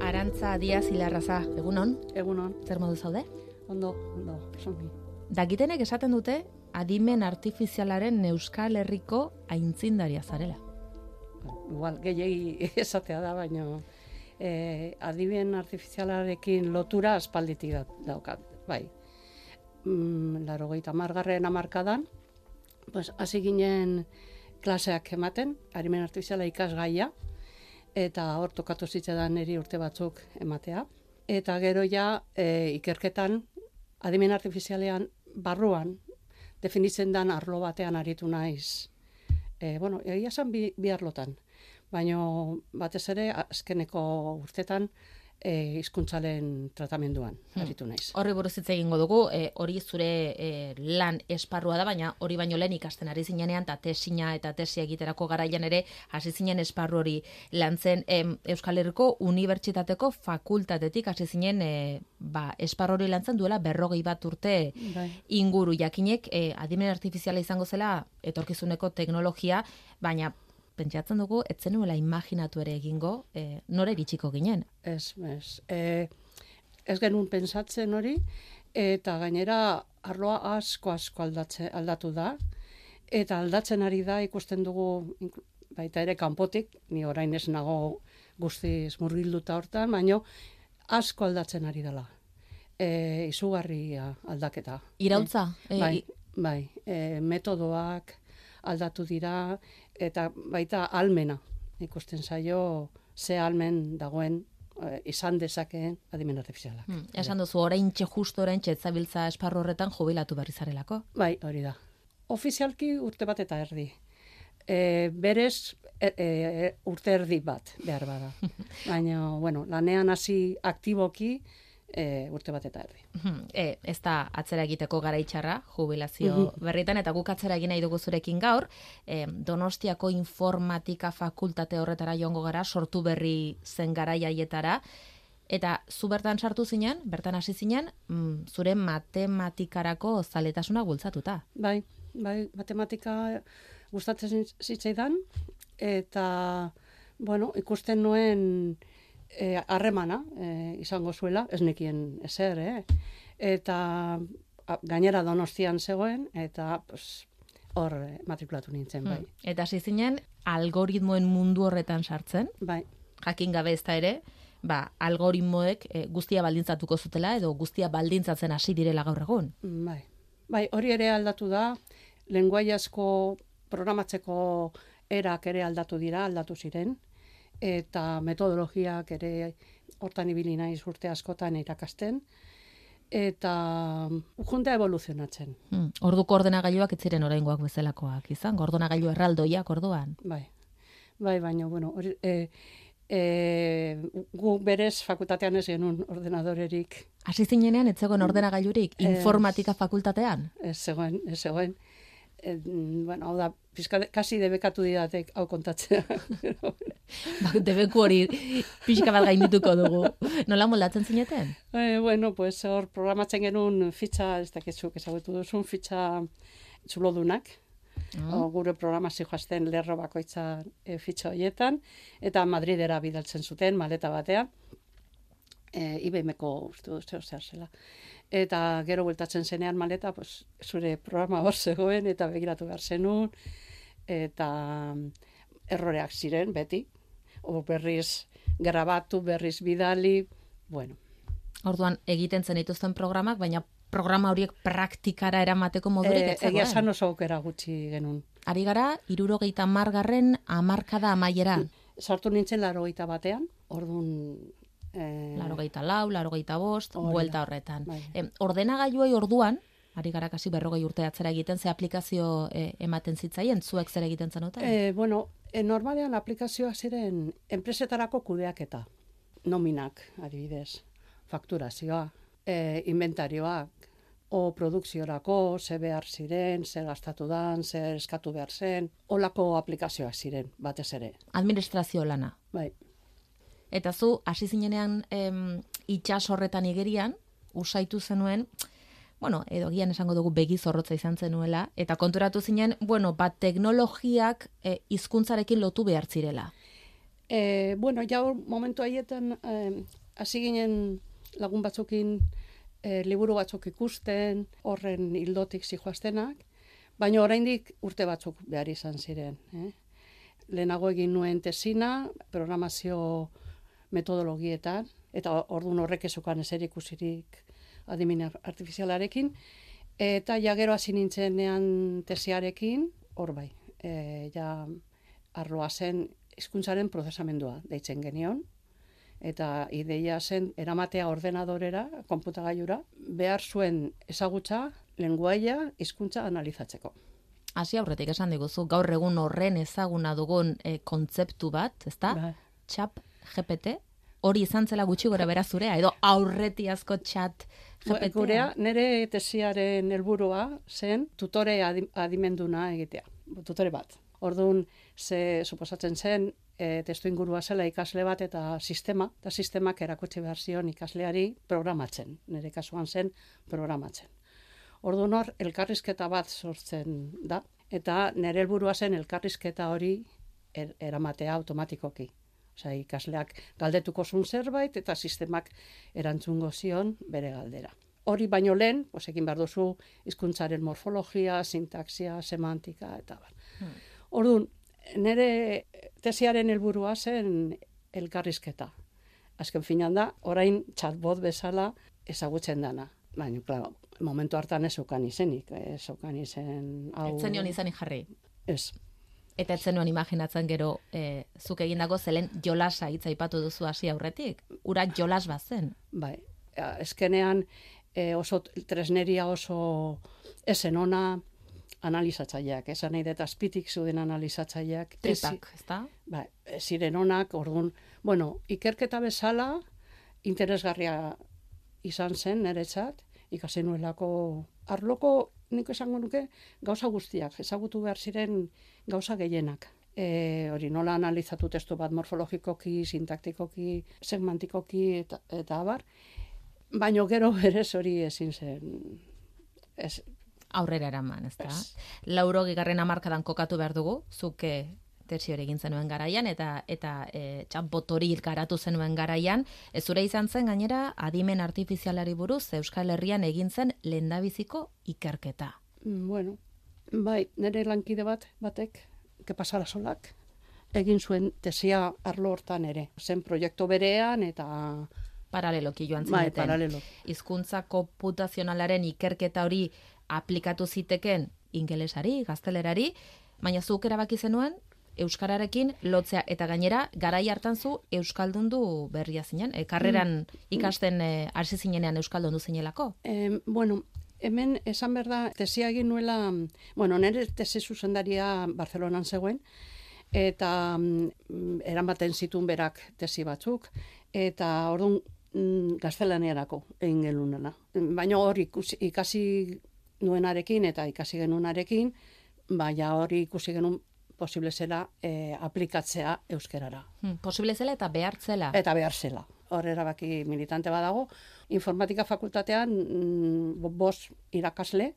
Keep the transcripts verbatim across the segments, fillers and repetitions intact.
Arantza Diaz Ilarraza, egunon? Egunon. Zer modu zaude? Ondo, ondo, songi. Dakitenek esaten dute adimen artifizialaren Euskal Herriko aintzindaria zarela. Igual, gehiegi esatea da, baina eh, adimen artifizialarekin lotura aspalditik da, daukat, bai. Mm, Laurogeita hamargarren hamarkadan, pues, hasi ginen klaseak ematen, adimen artifiziala ikasgaia, eta hor tokatu zitzaidan niri urte batzuk ematea. Eta gero ja e, ikerketan adimen artifizialean barruan definitzen dan arlo batean aritu naiz. E, bueno, egia esan bi, bi arlotan, baina batez ere azkeneko urtetan e, hizkuntzaren tratamenduan aritu naiz. Horri buruz hitz egingo dugu, e, hori zure e, lan esparrua da, baina hori baino lehen ikasten ari zinenean, eta tesina eta tesia egiterako garaian ere hasi zinen esparru hori lantzen. E, Euskal Herriko Unibertsitateko fakultatetik hasi zinen e, ba, esparru hori lantzen duela berrogei bat urte Bai. inguru. Jakinek e, adimen artifiziala izango zela etorkizuneko teknologia, baina pentsatzen dugu, ez zenuela imaginatu ere egingo, e, nora iritsiko ginen. Ez, ez. E, ez genuen pentsatzen hori, eta gainera arloa asko asko aldatze, aldatu da, eta aldatzen ari da ikusten dugu baita ere kanpotik, ni orain ez nago guztiz murgilduta hortan, baino asko aldatzen ari dela. E, izugarria aldaketa. Iraultza? E, bai, bai. E, metodoak aldatu dira, eta baita almena ikusten zaio ze almen dagoen e, izan dezakeen adimen artifizialak. Hmm, esan duzu, oraintxe justo oraintxe etzabiltza esparru horretan jubilatu berri zarelako? Bai, hori da. Ofizialki urte bat eta erdi. E, berez e, e, urte erdi bat behar bada. Baina, bueno, lanean hasi aktiboki e, urte bat eta erdi. E, ez da atzera egiteko garaitxarra, jubilazio berritan, eta guk atzera egin nahi dugu zurekin gaur, e, Donostiako informatika fakultate horretara joango gara, sortu berri zen garaiaietara, eta zu bertan sartu zinen, bertan hasi zinen, mm, zure matematikarako zaletasuna bultzatuta. Bai, bai, matematika gustatzen zitzaidan, eta, bueno, ikusten nuen harremana e, izango zuela, ez nekien ezer, eh? Eta a, gainera Donostian zegoen, eta pues, hor e, matrikulatu nintzen, bai. Hmm. Eta hasi zinen algoritmoen mundu horretan sartzen, bai. Jakin gabe ez da ere, ba, algoritmoek e, guztia baldintzatuko zutela, edo guztia baldintzatzen hasi direla gaur egun. Bai, bai, hori ere aldatu da, lenguai asko programatzeko erak ere aldatu dira, aldatu ziren, eta metodologiak ere hortan ibili naiz urte askotan irakasten, eta junta evoluzionatzen. Hmm. Orduko ordenagailuak ez ziren oraingoak bezalakoak izan, ordenagailu erraldoiak orduan. Bai, bai, baina, bueno, hori, e, e, gu berez fakultatean ez genuen ordenadorerik. Hasi zinenean ez zegoen ordenagailurik informatika fakultatean? Ez zegoen, ez zegoen. E, bueno, hau da, pizka, kasi debekatu didatek hau kontatzea. Ba, debeku hori pixka bat gaindituko dugu. Nola moldatzen zineten? E, bueno, pues hor programatzen genuen fitxa, ez dakitzuk ezagutu duzun, fitxa txulodunak. Mm. O, gure programazio joazten lerro bakoitza e, fitxa horietan, eta Madridera bidaltzen zuten, maleta batean. E, I B M-ko uste dut zer zela. Eta gero bueltatzen zenean maleta, pues, zure programa hor zegoen, eta begiratu behar zenun, eta erroreak ziren, beti. O berriz grabatu, berriz bidali, bueno. Orduan, egiten zen dituzten programak, baina programa horiek praktikara eramateko modurik ez zegoen. Egia esan oso aukera gutxi genuen. Ari gara, hirurogeita hamargarren hamarkada amaiera. Sartu nintzen laurogeita batean, orduan Eh, laurogeita lau, laurogeita bost, buelta horretan. Bai. E, ordenagailuei orduan, ari gara kasi berrogei urte atzera egiten, ze aplikazio e, ematen zitzaien, zuek zer egiten zenuten? E, bueno, e, normalean aplikazioak ziren enpresetarako kudeaketa, nominak, adibidez, fakturazioa, e, inventarioak, o produkziorako, ze behar ziren, ze gastatu dan, ze eskatu behar zen, olako aplikazioak ziren, batez ere. Administrazio lana. Bai. Eta zu, hasi zinenean em, itxas horretan igerian, usaitu zenuen, bueno, edo gian esango dugu begi zorrotza izan zenuela, eta konturatu zinen, bueno, bat teknologiak e, hizkuntzarekin lotu behar zirela. E, bueno, ja momentu haietan eh, hasi ginen lagun batzukin eh, liburu batzuk ikusten, horren hildotik zijoaztenak, baina oraindik urte batzuk behar izan ziren. Eh? Lehenago egin nuen tesina, programazio metodologietan, eta orduan horrek ezukan ezer ikusirik adimen artifizialarekin, eta ja gero hasi nintzenean tesiarekin, hor bai, e, ja arloa zen hizkuntzaren prozesamendua deitzen genion, eta ideia zen eramatea ordenadorera, konputagailura, behar zuen ezagutza, lenguaia, hizkuntza analizatzeko. Hasi aurretik esan diguzu, gaur egun horren ezaguna dugun e, kontzeptu bat, ezta? Bai. Chat G P T, hori izan zela gutxi gora bera zurea, edo aurretiazko chat G P T? Gurea, nire tesiaren helburua zen tutore adi- adimenduna egitea, tutore bat. Orduan, ze suposatzen zen, e, testu ingurua zela ikasle bat eta sistema, eta sistemak erakutsi behar zion ikasleari programatzen, nire kasuan zen programatzen. Orduan hor, elkarrizketa bat sortzen da, eta nire helburua zen elkarrizketa hori er, eramatea automatikoki. Osea, ikasleak galdetuko zuen zerbait eta sistemak erantzungo zion bere galdera. Hori baino lehen, pues, egin behar duzu hizkuntzaren morfologia, sintaxia, semantika eta bar. Hmm. Orduan, nire tesiaren helburua zen elkarrizketa. Azken finean da, orain chatbot bezala ezagutzen dana. Baina, klaro, momentu hartan ez zeukan izenik, ez zeukan izen hau... Ez zenion izanik jarri. Ez. Eta ez zenuen imaginatzen gero e, zuk egindako zelen jolasa hitza aipatu duzu hasi aurretik. Ura jolas bat zen. Bai, eskenean e, oso tresneria oso esen ona analizatzaileak, esan nahi dut azpitik zuden analizatzaileak. Tripak, ezta? Bai, ziren onak, orduan, bueno, ikerketa bezala interesgarria izan zen niretzat, ikasi nuelako arloko, nik esango nuke, gauza guztiak, ezagutu behar ziren gauza gehienak. E, hori nola analizatu testu bat morfologikoki, sintaktikoki, segmantikoki eta, eta abar, baino gero berez hori ezin zen... Ez, aurrera eraman, ezta? Laurogehigarren hamarkadan kokatu behar dugu, zuke tesi hori egin zenuen garaian, eta eta e, txanpot hori garatu zenuen garaian, ez zure izan zen gainera adimen artifizialari buruz Euskal Herrian egin zen lehendabiziko ikerketa. Bueno, bai, nire lankide bat, batek, Kepasara Solak, egin zuen tesia arlo hortan ere. Zen proiektu berean eta... Paraleloki joan bai, zineten. paralelo. Hizkuntza konputazionalaren ikerketa hori aplikatu ziteken ingelesari, gaztelerari, baina zuk erabaki zenuen euskararekin lotzea, eta gainera garai hartan zu euskaldundu berria zinen, e, karreran ikasten e, hasi zinenean euskaldundu zinelako. E, bueno, hemen esan behar da, tesia egin nuela, bueno, nire tesi zuzendaria Barcelonan zegoen, eta mm, eramaten zituen berak tesi batzuk, eta orduan mm, gaztelaniarako egin gelunena. Baina hori ikasi nuenarekin eta ikasi genunarekin, baina hori ikusi genuen posible zela e, aplikatzea euskerara. Hmm, posible zela eta behar zela. Eta behar zela. Hor erabaki militante badago. Informatika fakultatean mm, bost irakasle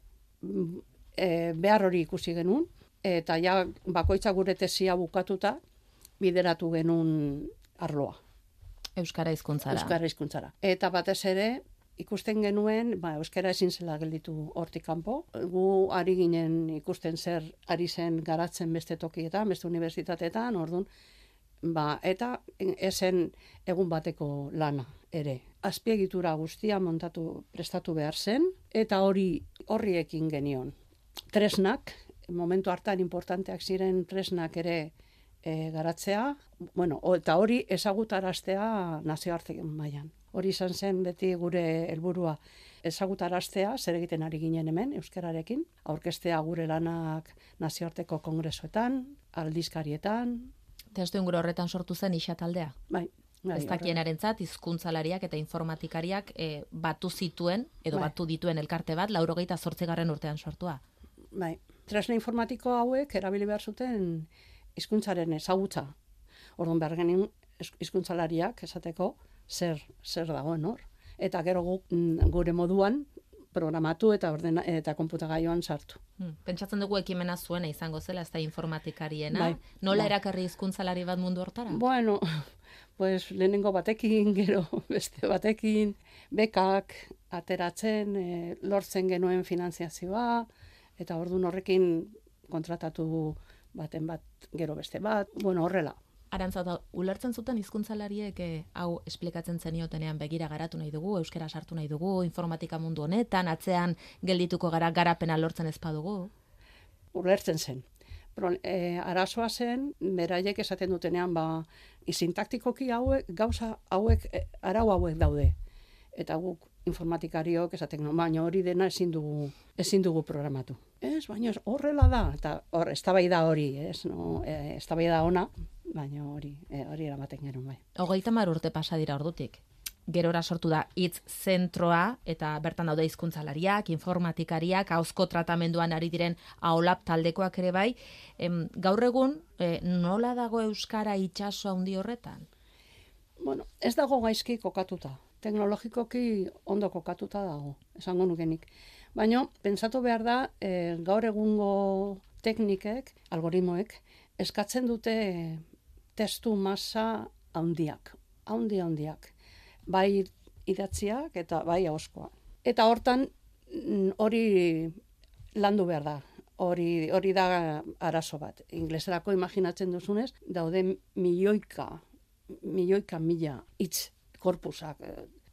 e, behar hori ikusi genuen, eta ja bakoitza gure tesia bukatuta bideratu genuen arloa. Euskara hizkuntzara. Euskara hizkuntzara. Eta batez ere, ikusten genuen, ba, euskara ezin zela gelditu hortik kanpo. Gu ari ginen ikusten zer ari zen garatzen beste tokietan, beste unibertsitateetan, orduan, ba, eta esen egun bateko lana ere. Azpiegitura guztia montatu prestatu behar zen, eta hori horriekin genion. Tresnak, momentu hartan importanteak ziren tresnak ere e, garatzea, bueno, eta hori ezagutaraztea nazioarte mailan. Hori izan zen beti gure helburua ezagutaraztea, zer egiten ari ginen hemen, euskararekin, aurkeztea gure lanak nazioarteko kongresoetan, aldizkarietan. Testu inguru horretan sortu zen Ixa taldea. Bai. Bai, ez dakienarentzat hizkuntzalariak eta informatikariak e, batu zituen, edo bai. batu dituen elkarte bat, laurogeita zortzigarren urtean sortua. Bai. Tresna informatiko hauek erabili behar zuten hizkuntzaren ezagutza. Orduan behar genuen hizkuntzalariak esateko zer zer dagoen hor. Eta gero guk gure moduan programatu eta ordena, eta konputagailuan sartu. Hmm. Pentsatzen dugu ekimena zuena izango zela, ez da informatikaria, Bai, nola bai. erakarri hizkuntzalari bat mundu hortara? Bueno, pues lehenengo batekin, gero beste batekin, bekak ateratzen, e, lortzen genuen finanziazioa, eta ordun horrekin kontratatu baten bat, gero beste bat, bueno, horrela. Arantza, da, ulertzen zuten hizkuntzalariek eh, hau esplikatzen zeniotenean begira garatu nahi dugu, euskara sartu nahi dugu, informatika mundu honetan, atzean geldituko gara garapena lortzen ez badugu? Ulertzen zen. Pro, e, arazoa zen, beraiek esaten dutenean, ba, sintaktikoki hauek, gauza hauek, e, arau hauek daude. Eta guk informatikariok esaten, no, baina hori dena ezin dugu, ezin dugu programatu. Ez, baina horrela da, eta hor, eztabaida hori, ez, no, e, eztabaida ona, baina hori, e, hori eramaten genuen bai. Hogeita hamar urte pasa dira ordutik. Gerora sortu da hitz zentroa eta bertan daude hizkuntzalariak, informatikariak, ahozko tratamenduan ari diren aholap taldekoak ere bai. Em, gaur egun e, nola dago euskara itsaso handi horretan? Bueno, ez dago gaizki kokatuta. Teknologikoki ondo kokatuta dago, esango nukenik. Baina, pentsatu behar da, e, gaur egungo teknikek, algoritmoek, eskatzen dute testu masa handiak, handi handiak. Bai idatziak eta bai ahozkoa. Eta hortan hori landu behar da. Hori, hori da arazo bat. Ingleserako imaginatzen duzunez, daude milioika, milioika mila hitz korpusak.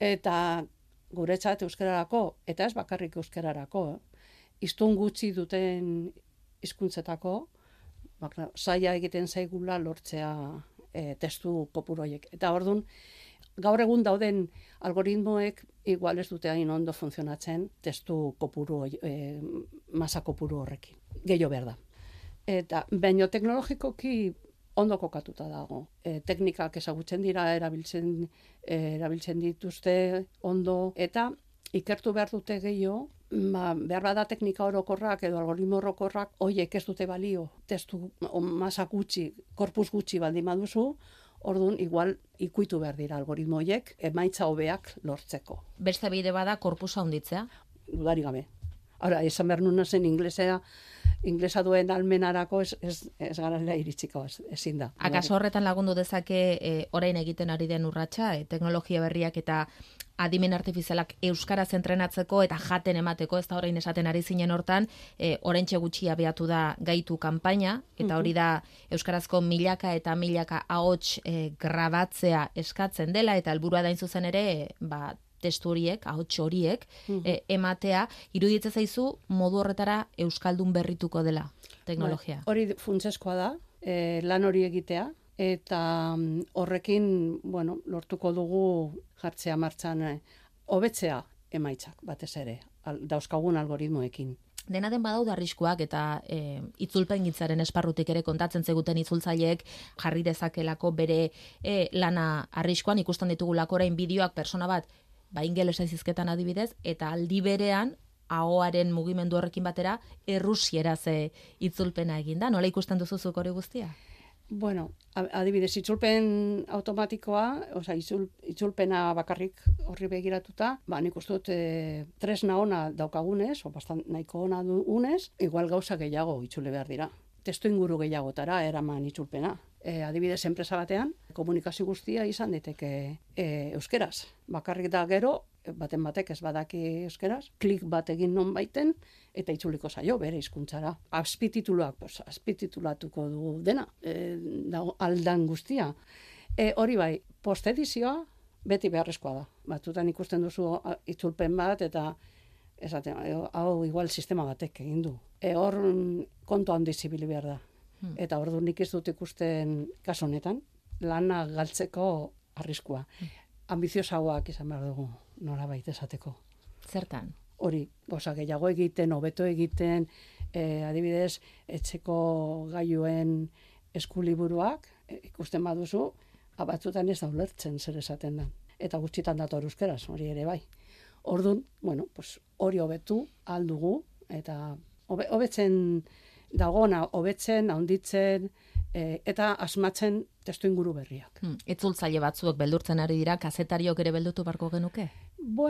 Eta guretzat euskararako, eta ez bakarrik euskararako, eh? Hiztun gutxi duten hizkuntzetako, bak, zaila egiten zaigula lortzea e, testu kopuru horiek. Eta ordun gaur egun dauden algoritmoek igual ez dute hain ondo funtzionatzen testu kopuru, e, masa kopuru horrekin. Gehiago behar da. Eta baino teknologikoki ondo kokatuta dago. E, teknikak ezagutzen dira, erabiltzen, e, erabiltzen dituzte ondo, eta ikertu behar dute gehiago, ba, behar bada teknika orokorrak edo algoritmo orokorrak, hoiek ez dute balio, testu masa gutxi, korpus gutxi baldin baduzu, orduan, igual ikuitu behar dira algoritmo horiek, emaitza hobeak lortzeko. Beste bide bada korpusa handitzea? Dudari gabe. Hora, esan behar nuna zen inglesea, inglesa duen almenarako ez, ez, ez garela iritsiko, ez, ezin da. Akaso horretan lagundu dezake e, orain egiten ari den urratsa, e, teknologia berriak eta adimen artifizialak euskaraz entrenatzeko eta jaten emateko, ez da orain esaten ari zinen hortan, e, oraintxe gutxi abiatu da gaitu kanpaina, eta hori da euskarazko milaka eta milaka ahots e, grabatzea eskatzen dela, eta helburua da hain zuzen ere, ba, testu horiek, ahots horiek, e, ematea, iruditzen zaizu modu horretara euskaldun berrituko dela teknologia. Ba, hori funtsezkoa da, e, lan hori egitea, eta horrekin, bueno, lortuko dugu jartzea martxan, e, hobetzea emaitzak batez ere, al, dauzkagun algoritmoekin. Dena den badaude arriskuak eta e, itzulpengintzaren esparrutik ere kontatzen zeguten itzultzaileek jarri dezakelako bere e, lana arriskuan, ikusten ditugulako orain bideoak persona bat ba ingelesa hizketan adibidez, eta aldi berean ahoaren mugimendu horrekin batera errusieraz itzulpena egin da. Nola ikusten duzuzuk hori guztia? Bueno, adibidez, itzulpen automatikoa, oza, itzul, itzulpena bakarrik horri begiratuta, ba, nik uste dut e, tresna ona daukagunez, o bastan nahiko ona dugunez, igual gauza gehiago itzule behar dira. Testu inguru gehiagotara eraman itzulpena. E, adibidez, enpresa batean, komunikazio guztia izan daiteke e, euskeraz. Bakarrik da gero, baten batek ez badaki euskeraz, klik bat egin non baiten, eta itzuliko zaio bere hizkuntzara. Azpitituluak, pues, azpititulatuko du dena, e, da, aldan guztia. E, hori bai, postedizioa beti beharrezkoa da. Batzutan ikusten duzu itzulpen bat, eta esaten, hau igual sistema batek egin du. E, hor kontu handi zibili behar da. Hmm. Eta ordu nik ez dut ikusten kasu honetan, lana galtzeko arriskua. Hmm. Ambiziosagoak izan behar dugu, norabait esateko. Zertan? Hori, goza gehiago egiten, hobeto egiten, e, adibidez, etxeko gailuen eskuliburuak, e, ikusten baduzu, batzutan ez da ulertzen zer esaten da. Eta gutxitan dator euskeraz, hori ere bai. Orduan, bueno, pues, hori hobetu aldugu, eta hobe, hobetzen dagona, hobetzen, handitzen, e, eta asmatzen testu inguru berriak. Hmm. Itzultzaile batzuek beldurtzen ari dira, kazetariok ere beldutu barko genuke? Bueno,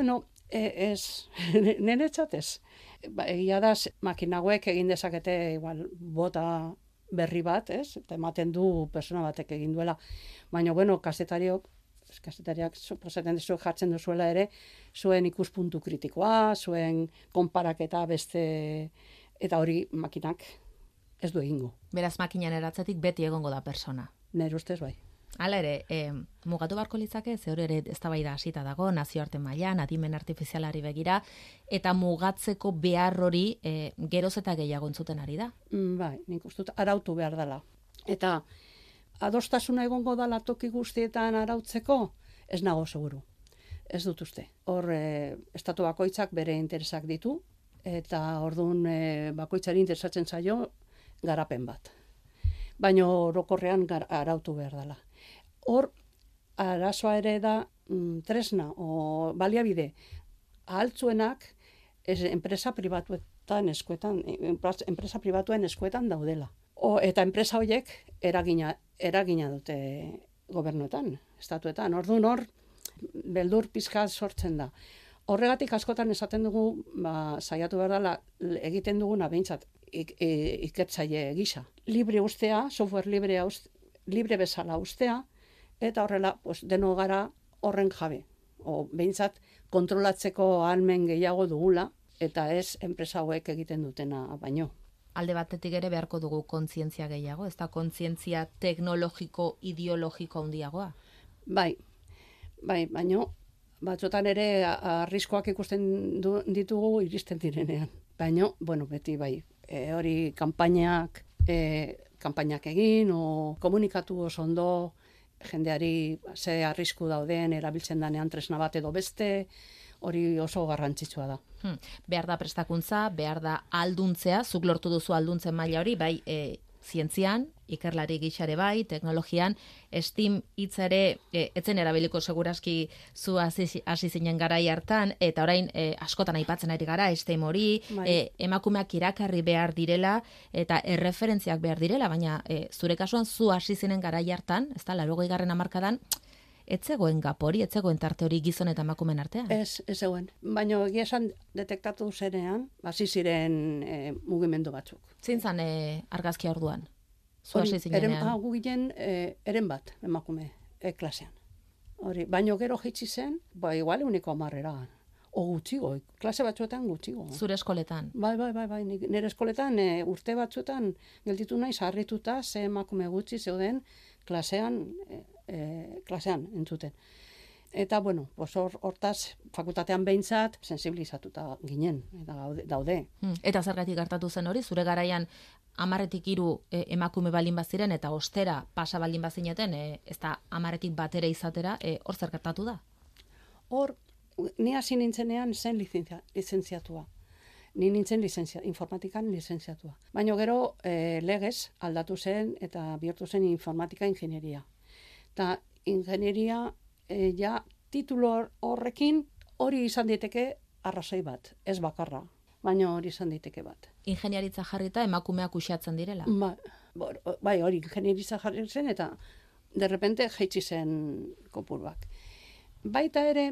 E, ez, niretzat ez. Ba, egia da, makinauek egin dezakete igual, bota berri bat, ez? Eta ematen du persona batek egin duela. Baina, bueno, kasetariok, kasetariak suposatzen duzu jartzen duzuela ere, zuen ikuspuntu kritikoa, zuen konparaketa beste, eta hori makinak ez du egingo. Beraz, makinan eratzetik beti egongo da persona. Nire ustez bai. Hala ere, eh, mugatu barko litzake, ze hori ere eztabaida hasita dago, nazioarte mailan, adimen artifizialari begira, eta mugatzeko behar hori eh, geroz eta gehiago entzuten ari da. Mm, bai, nik uste dut arautu behar dela. Eta adostasuna egongo dela toki guztietan arautzeko, ez nago seguru. Ez dut uste. Hor, e, estatu bakoitzak bere interesak ditu, eta orduan e, bakoitzari interesatzen zaio garapen bat. Baina orokorrean gar- arautu behar dela. Hor, arazoa ere da mm, tresna o baliabide ahaltzuenak ez, enpresa pribatuetan eskuetan, enpresa pribatuen eskuetan daudela. O, eta enpresa horiek eragina, eragina dute gobernuetan, estatuetan. Orduan hor, beldur pizka sortzen da. Horregatik askotan esaten dugu, ba, saiatu behar dela egiten duguna behintzat ik, e, ikertzaile gisa. Libre ustea, software librea uste, libre bezala ustea, eta horrela pues, deno gara horren jabe. O behintzat kontrolatzeko ahalmen gehiago dugula, eta ez enpresa hauek egiten dutena baino. Alde batetik ere beharko dugu kontzientzia gehiago, ez da kontzientzia teknologiko, ideologiko handiagoa? Bai, bai, baino batzotan ere arriskoak ikusten du, ditugu iristen direnean. Baino, bueno, beti bai, e, hori kanpainak, e, kanpainak egin, o komunikatu oso ondo, jendeari ze arrisku dauden, erabiltzen danean tresna bat edo beste, hori oso garrantzitsua da. Hmm. Behar da prestakuntza, behar da alduntzea, zuk lortu duzu alduntzen maila hori, bai e, zientzian, ikerlari gixare bai, teknologian, STEAM hitza ere e, etzen erabiliko seguraski zu hasi hasi zinen garai hartan, eta orain e, askotan aipatzen ari gara, STEAM hori, Bai. e, emakumeak irakarri behar direla, eta erreferentziak behar direla, baina e, zure kasuan zu hasi zinen garai hartan, ez da, laurogeigarren hamarkadan, ez zegoen gapori, ez zegoen tarte hori gizon eta emakumeen artean. Ez, ez zegoen. Baina egia esan detektatu zenean, hasi ziren e, mugimendu batzuk. Zein zan e, argazkia orduan? Zu Hori, hasi eren, zinenean. ah, gu ginen e, eren bat emakume e, klasean. Hori, baino gero jaitsi zen, ba igual uniko hamarrera. O gutxigo, klase batzuetan gutxigo. Zure eskoletan. Bai, bai, bai, bai, nik- nire eskoletan e, urte batzuetan gelditu naiz harrituta ze emakume gutxi zeuden klasean, e, e, klasean entzuten. Eta, bueno, pues hor, hortaz, fakultatean behintzat, sensibilizatuta ginen, eta gaude- daude. Hmm. Eta zergatik gertatu zen hori, zure garaian amaretik hiru e, emakume balin baziren eta ostera pasa balin bazineten, e, ez da amaretik batera izatera, e, hor zer gertatu da? Hor, ni hasi nintzenean zen lizentzia, lizentziatua. Ni nintzen lizentzia, informatikan lizentziatua. Baina gero e, legez aldatu zen eta bihurtu zen informatika ingenieria. Eta ingenieria e, ja titulo hor- horrekin hori izan daiteke arrazoi bat, ez bakarra, baina hori izan daiteke bat. Ingeniaritza jarrita emakumeak uxatzen direla. Ba, bor- bai, hori ingenieritza jarri zen eta derrepente jaitsi zen kopuruak. Baita ere,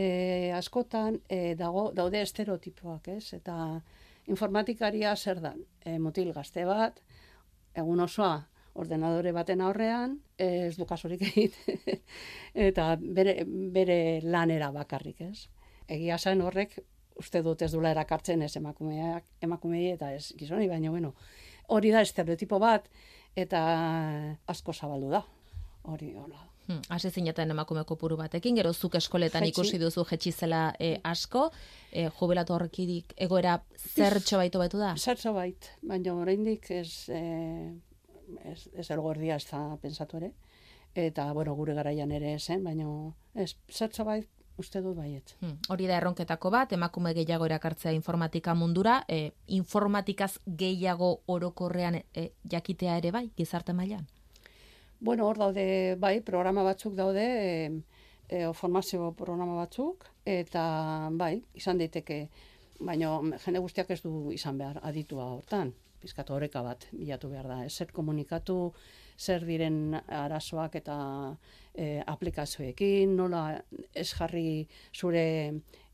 e, askotan e, dago, daude estereotipoak, ez? Eta informatikaria zer da? E, mutil gazte bat, egun osoa ordenadore baten aurrean, e, ez du kasurik egiten, eta bere, bere lanera bakarrik, ez? Egia zen horrek, uste dut ez dula erakartzen ez emakumeak, emakumei eta ez gizoni, baina bueno, hori da estereotipo bat, eta asko zabaldu da. Hori, hola. Hmm. Hasi zineten emakume kopuru batekin, gero zuk eskoletan Jaitsi. ikusi duzu jetxizela e, asko, e, jubilatu horrekidik egoera zertxo baitu baitu da? Zertxo bait, baina oraindik ez, eh, ez, ez ergordia ez da pensatu ere. Eta, bueno, gure garaian ere zen, baina ez, zertxo bait uste dut baiet. Hmm. Hori da erronketako bat, emakume gehiago erakartzea informatika mundura, e, informatikaz gehiago orokorrean e, jakitea ere bai, gizarte mailan? Bueno, hor daude, bai, programa batzuk daude, e, e, formazio programa batzuk, eta bai, izan daiteke, baina jende guztiak ez du izan behar aditua hortan. Pizkatu oreka bat bilatu behar da. Ez zer komunikatu, zer diren arazoak eta e, aplikazioekin, nola ez jarri zure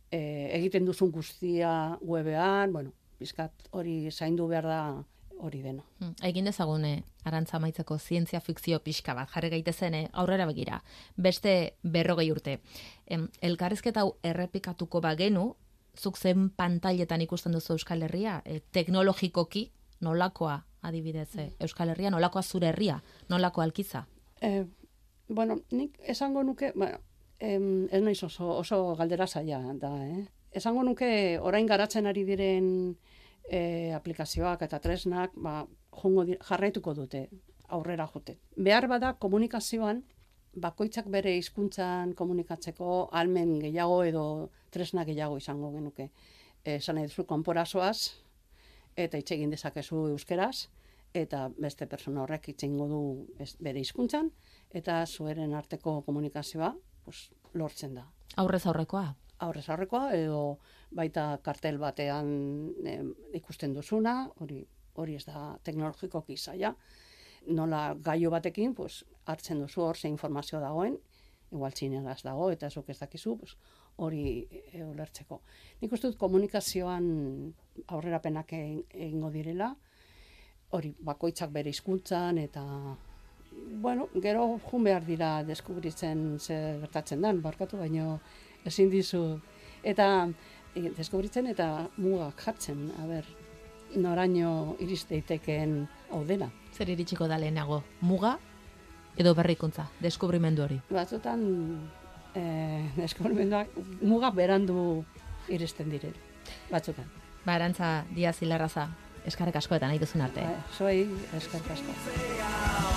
e, egiten duzun guztia webean, bueno, bizkat hori zaindu behar da hori dena. Hmm. Egin dezagun eh, Arantza amaitzeko zientzia fikzio pixka bat, jarri gaitezen eh, aurrera begira. Beste berrogei urte. Em, elkarrizketa hau errepikatuko bagenu, zuk zen pantailetan ikusten duzu Euskal Herria, eh, teknologikoki nolakoa adibidez eh, Euskal Herria, nolakoa zure herria, nolakoa Alkiza? E, bueno, nik esango nuke, bueno, em, ez naiz oso, oso galdera zaila da, eh? Esango nuke orain garatzen ari diren e, aplikazioak eta tresnak, ba, jongo di, jarraituko dute, aurrera jote. Behar bada komunikazioan, bakoitzak bere hizkuntzan komunikatzeko almen gehiago edo tresna gehiago izango genuke. Esan nahi duzu konporazoaz, eta hitz egin dezakezu euskeraz, eta beste persona horrek hitz egingo du bere hizkuntzan, eta zueren arteko komunikazioa pues, lortzen da. Aurrez aurrekoa? Aurrez aurrekoa, edo baita kartel batean e, ikusten duzuna, hori hori ez da teknologikoki zaila, nola gaio batekin pues, hartzen duzu hor ze informazio dagoen, igual txinegaz dago, eta zuk ez dakizu, pues, hori e, ulertzeko. Nik uste dut komunikazioan aurrerapenak egingo direla, hori bakoitzak bere hizkuntzan eta bueno, gero jun behar dira deskubritzen zer gertatzen dan, barkatu, baino ezin dizu. Eta e, deskubritzen eta mugak jartzen, a ber, noraino iris daitekeen hau dena. Zer iritsiko da lehenago? Muga edo berrikuntza, deskubrimendu hori? Batzutan eh, deskubrimenduak muga berandu iristen diren, batzutan. Ba, Arantza Diaz Ilarraza, eskarrek asko eta nahi duzun arte. Ba, soy eskarrek asko.